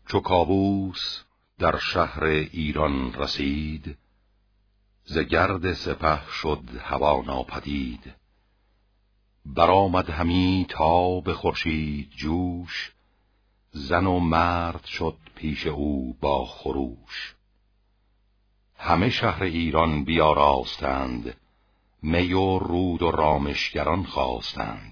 چو کاووس در شهر ایران رسید، ز گرد سپه شد هوا ناپدید. برآمد همی تا به خورشید جوش، زن و مرد شد پیش او با خروش. همه شهر ایران بیاراستند، می و رود و رامشگران خواستند.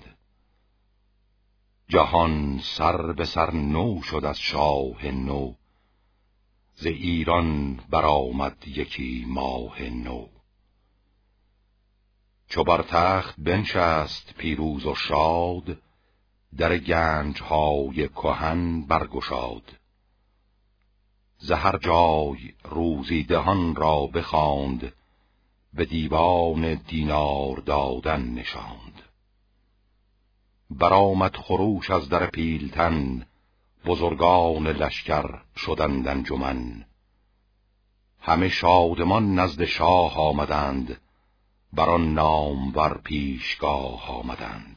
جهان سر به سر نو شد از شاه نو، ز ایران برآمد یکی ماه نو. چو بر تخت بنشست پیروز و شاد، در گنجهای کهن برگشاد. ز هر جای روزی دهان را بخواند، به دیوان دینار دادن نشاند. برآمد خروش از در پیلتن، بزرگان لشکر شدند انجمن. همه شادمان نزد شاه آمدند، بر آن نامور پیشگاه آمدند.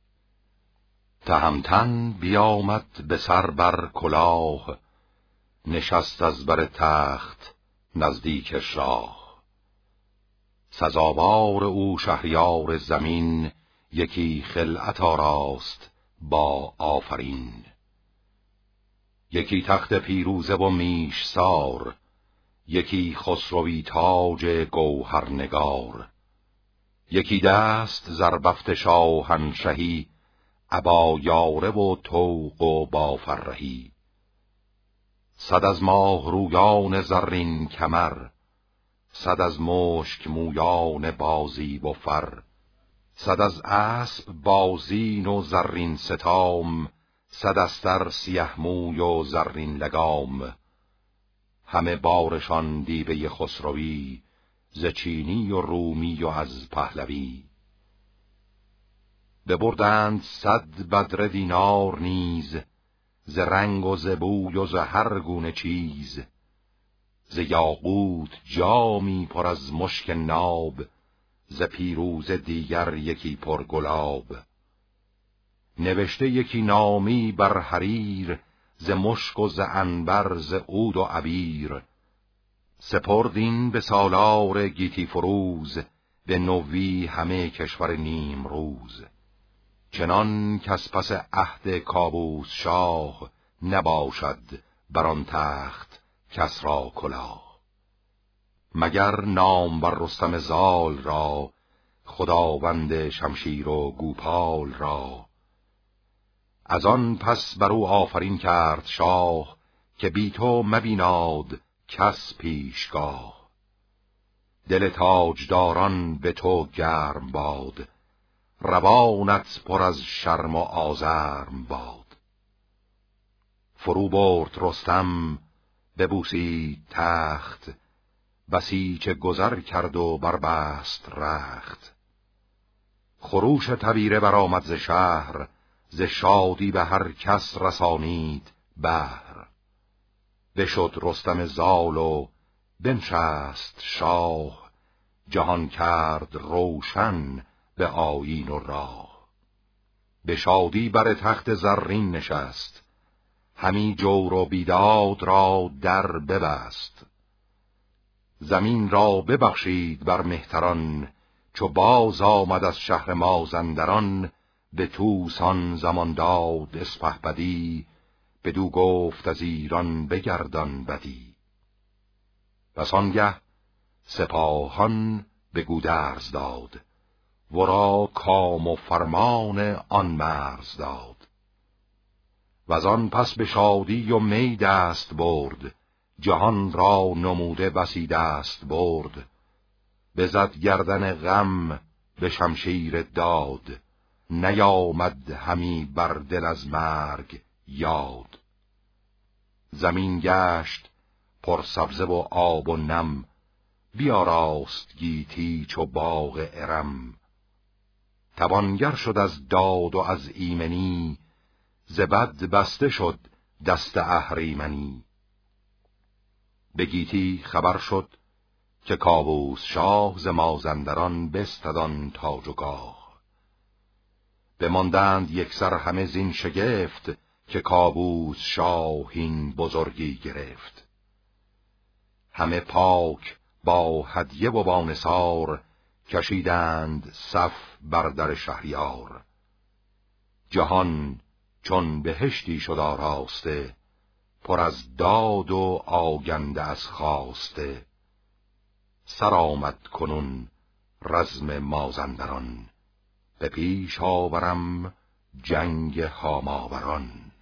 تهمتن بیامد به سر بر کلاه، نشست از بر تخت نزدیک شاه. سزاوار او شهریار زمین، یکی خلعت آراست با آفرین. یکی تخت پیروزه و میش سار، یکی خسروی تاج گوهرنگار. یکی دست زربفت شاهنشهی، ابا یاره و طوق و بافرهی. صد از ماه رویان زرین کمر، صد از مشک مویان بازی و فر. صد از اسب بازین و زرین ستام، صد استر سیه موی و زرین لگام. همه بارشان دیبه خسروی، ز چینی و رومی و از پهلوی. ببردند 100 بدر دینار نیز، ز رنگ و ز بوی و ز هر گونه چیز. ز یاقوت جامی پر از مشک ناب، ز پیروز دیگر یکی پر گلاب. نوشته یکی نامی بر حریر، ز مشک و ز عنبر ز عود و عبیر. سپردین به سالار گیتی فروز، به نوی همه کشور نیمروز. چنان کز پس عهد کاووس شاه، نباشد بر آن تخت کس را کلاه. مگر نامور رستم زال را، خداوند شمشیر و گوپال را. از آن پس بر او آفرین کرد شاه، که بی تو مبیناد کس پیشگاه. دل تاجداران به تو گرم باد، روانت پر از شرم و آزرم باد. فرو برد رستم ببوسید تخت، بسیچ گذر کرد و بربست رخت. خروش تبیره برآمد ز شهر، ز شادی به هر کس رسانید بهر. بشد رستم زال و بنشست شاه، جهان کرد روشن به آیین و راه. به شادی بر تخت زرین نشست، همی جور و بیداد را در ببست. زمین را ببخشید بر مهتران، چو باز آمد از شهر مازندران. به طوس آن زمان داد اسپهبدی، بدو گفت از ایران بگردان بدی. پس آنگه سپاهان به گودرز داد، ورا کام و فرمان آن مرز داد. وزان پس به شادی و می دست برد، جهان را نموده بسی دست برد. بزد گردن غم به شمشیر داد، نیامد همی بر دل از مرگ یاد. زمین گشت پر سبزه و آب و نم، بیاراست گیتی چو باغ ارم. توانگر شد از داد و از ایمنی، ز بد بسته شد دست اهریمنی. به گیتی خبر شد که کاووس شاه، ز مازندران بستد آن تاج و گاه. بماندند یکسر همه زین شگفت، که کاووس شاهین بزرگی گرفت. همه پاک با هدیه و با نثار، کشیدند صف بر در شهریار. جهان چون بهشتی شد آراسته، پر از داد و آگنده از خواسته. سر آمد کنون رزم مازندران، به پیش آورم جنگ هاماوران.